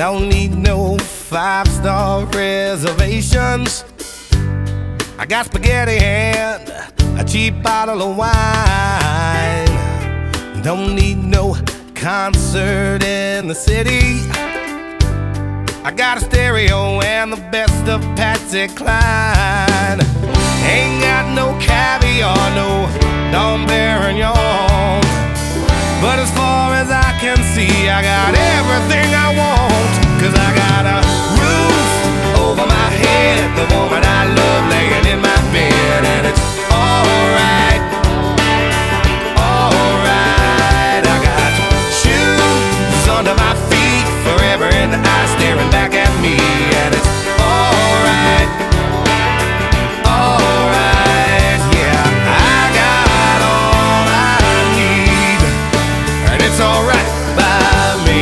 Don't need no five-star reservations. I got spaghetti and a cheap bottle of wine. Don't need no concert in the city. I got a stereo and the best of Patsy Cline. Ain't got no caviar, no Dom Perignon. But as far as I can see, I got everything I want. 'Cause I got a roof over my head, the woman I love laying in my bed. And it's alright, alright. I got shoes under my feet, forever in the eye staring back at me. And it's alright, alright. Yeah, I got all I need, and it's alright by me.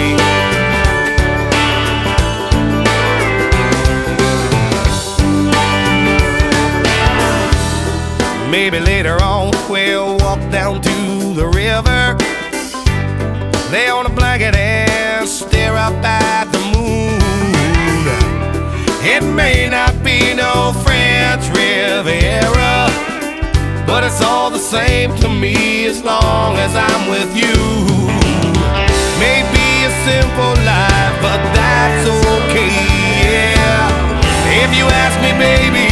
Maybe later on we'll walk down to the river, lay on a blanket and stare up at the moon. It may not be no French Riviera, but it's all the same to me as long as I'm with you. Maybe a simple life, but that's okay, yeah. If you ask me, baby,